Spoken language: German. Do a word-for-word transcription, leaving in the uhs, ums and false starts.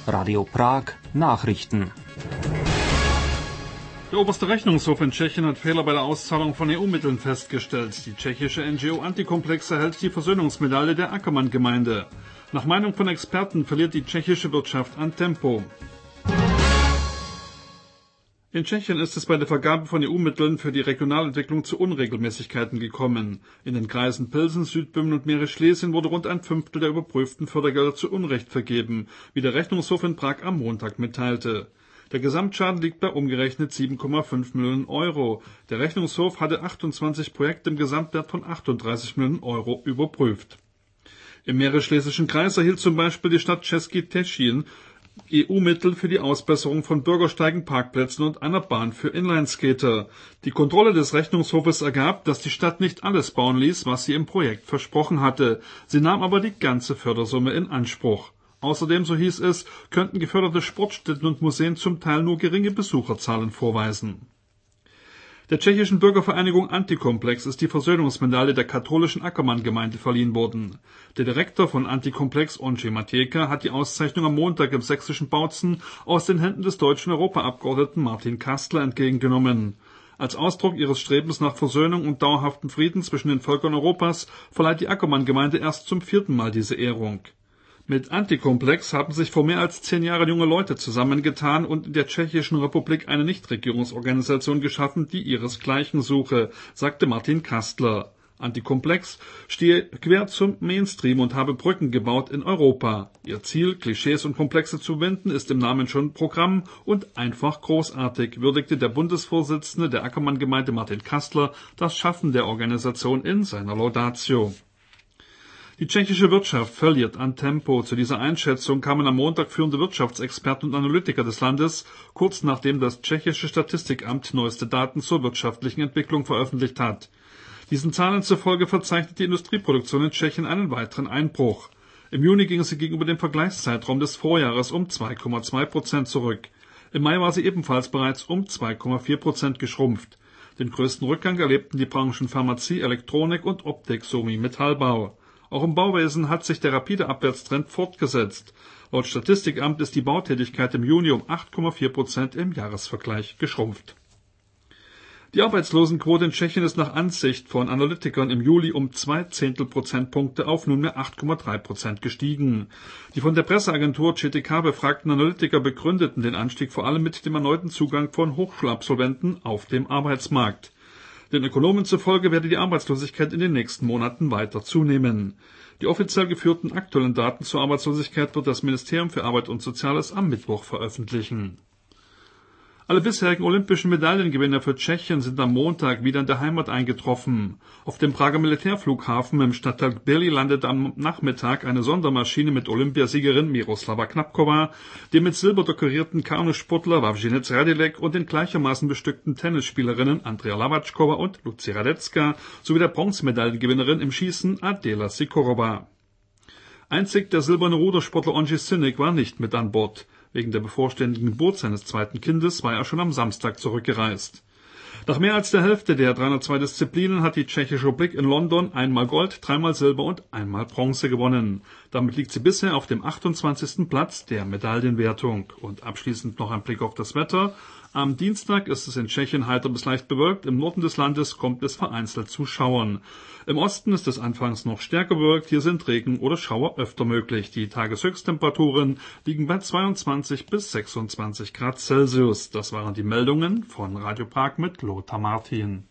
Radio Prag Nachrichten. Der oberste Rechnungshof in Tschechien hat Fehler bei der Auszahlung von E U-Mitteln festgestellt. Die tschechische N G O Antikomplex erhält die Versöhnungsmedaille der Ackermann-Gemeinde. Nach Meinung von Experten verliert die tschechische Wirtschaft an Tempo. In Tschechien ist es bei der Vergabe von E U-Mitteln für die Regionalentwicklung zu Unregelmäßigkeiten gekommen. In den Kreisen Pilsen, Südböhmen und Mähren-Schlesien wurde rund ein Fünftel der überprüften Fördergelder zu Unrecht vergeben, wie der Rechnungshof in Prag am Montag mitteilte. Der Gesamtschaden liegt bei umgerechnet sieben Komma fünf Millionen Euro. Der Rechnungshof hatte achtundzwanzig Projekte im Gesamtwert von achtunddreißig Millionen Euro überprüft. Im Mähren-Schlesischen Kreis erhielt zum Beispiel die Stadt Český Těšín E U-Mittel für die Ausbesserung von Bürgersteigen, Parkplätzen und einer Bahn für Inlineskater. Die Kontrolle des Rechnungshofes ergab, dass die Stadt nicht alles bauen ließ, was sie im Projekt versprochen hatte. Sie nahm aber die ganze Fördersumme in Anspruch. Außerdem, so hieß es, könnten geförderte Sportstätten und Museen zum Teil nur geringe Besucherzahlen vorweisen. Der tschechischen Bürgervereinigung Antikomplex ist die Versöhnungsmedaille der katholischen Ackermann-Gemeinde verliehen worden. Der Direktor von Antikomplex, Ondřej Matějka, hat die Auszeichnung am Montag im sächsischen Bautzen aus den Händen des deutschen Europaabgeordneten Martin Kastler entgegengenommen. Als Ausdruck ihres Strebens nach Versöhnung und dauerhaftem Frieden zwischen den Völkern Europas verleiht die Ackermann-Gemeinde erst zum vierten Mal diese Ehrung. Mit Antikomplex haben sich vor mehr als zehn Jahren junge Leute zusammengetan und in der Tschechischen Republik eine Nichtregierungsorganisation geschaffen, die ihresgleichen suche, sagte Martin Kastler. Antikomplex stehe quer zum Mainstream und habe Brücken gebaut in Europa. Ihr Ziel, Klischees und Komplexe zu wenden, ist im Namen schon Programm und einfach großartig, würdigte der Bundesvorsitzende der Ackermann-Gemeinde Martin Kastler das Schaffen der Organisation in seiner Laudatio. Die tschechische Wirtschaft verliert an Tempo. Zu dieser Einschätzung kamen am Montag führende Wirtschaftsexperten und Analytiker des Landes, kurz nachdem das tschechische Statistikamt neueste Daten zur wirtschaftlichen Entwicklung veröffentlicht hat. Diesen Zahlen zufolge verzeichnet die Industrieproduktion in Tschechien einen weiteren Einbruch. Im Juni ging sie gegenüber dem Vergleichszeitraum des Vorjahres um zwei Komma zwei Prozent zurück. Im Mai war sie ebenfalls bereits um zwei Komma vier Prozent geschrumpft. Den größten Rückgang erlebten die Branchen Pharmazie, Elektronik und Optik sowie Metallbau. Auch im Bauwesen hat sich der rapide Abwärtstrend fortgesetzt. Laut Statistikamt ist die Bautätigkeit im Juni um acht Komma vier Prozent im Jahresvergleich geschrumpft. Die Arbeitslosenquote in Tschechien ist nach Ansicht von Analytikern im Juli um zwei Zehntel Prozentpunkte auf nunmehr acht Komma drei Prozent gestiegen. Die von der Presseagentur C T K befragten Analytiker begründeten den Anstieg vor allem mit dem erneuten Zugang von Hochschulabsolventen auf dem Arbeitsmarkt. Den Ökonomen zufolge werde die Arbeitslosigkeit in den nächsten Monaten weiter zunehmen. Die offiziell geführten aktuellen Daten zur Arbeitslosigkeit wird das Ministerium für Arbeit und Soziales am Mittwoch veröffentlichen. Alle bisherigen olympischen Medaillengewinner für Tschechien sind am Montag wieder in der Heimat eingetroffen. Auf dem Prager Militärflughafen im Stadtteil Kbely landete am Nachmittag eine Sondermaschine mit Olympiasiegerin Miroslava Knapkova, dem mit Silber dekorierten Kanusportler Wawřinec Radilek und den gleichermaßen bestückten Tennisspielerinnen Andrea Lavačková und Lucie Radecká sowie der Bronzemedaillengewinnerin im Schießen Adela Sikorova. Einzig der silberne Rudersportler Ondřej Synek war nicht mit an Bord. Wegen der bevorstehenden Geburt seines zweiten Kindes war er schon am Samstag zurückgereist. Nach mehr als der Hälfte der dreihundertzwei Disziplinen hat die Tschechische Republik in London einmal Gold, dreimal Silber und einmal Bronze gewonnen. Damit liegt sie bisher auf dem achtundzwanzigsten Platz der Medaillenwertung. Und abschließend noch ein Blick auf das Wetter. Am Dienstag ist es in Tschechien heiter bis leicht bewölkt. Im Norden des Landes kommt es vereinzelt zu Schauern. Im Osten ist es anfangs noch stärker bewölkt. Hier sind Regen oder Schauer öfter möglich. Die Tageshöchsttemperaturen liegen bei zweiundzwanzig bis sechsundzwanzig Grad Celsius. Das waren die Meldungen von Radio Prag mit Lothar Martin.